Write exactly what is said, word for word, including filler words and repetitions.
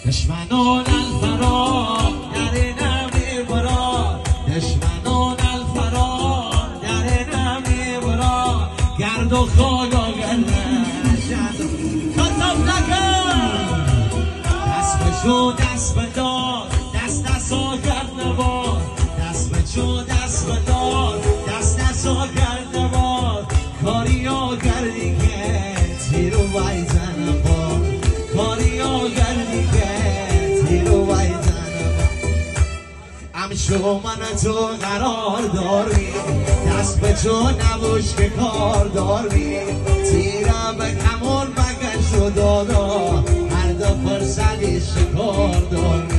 دشمنان الفرار در نمی برا، دشمنان الفرار در نمی برا، گرد و خاک و گردشن کتاب نکن. دست بشو دست بدار، دست دستا کرد نبار، دست بشو دست بدار، دست دستا کرد نبار. کاری ها کردی که تیر و ویزن بار، کاری ها کردی که تیر و ویزن بار. امشو من تو قرار داری، دست به جو نبوش که کار داری. تیرم به کمون بگشت و دادا، هر دو فرصدی شکار داری.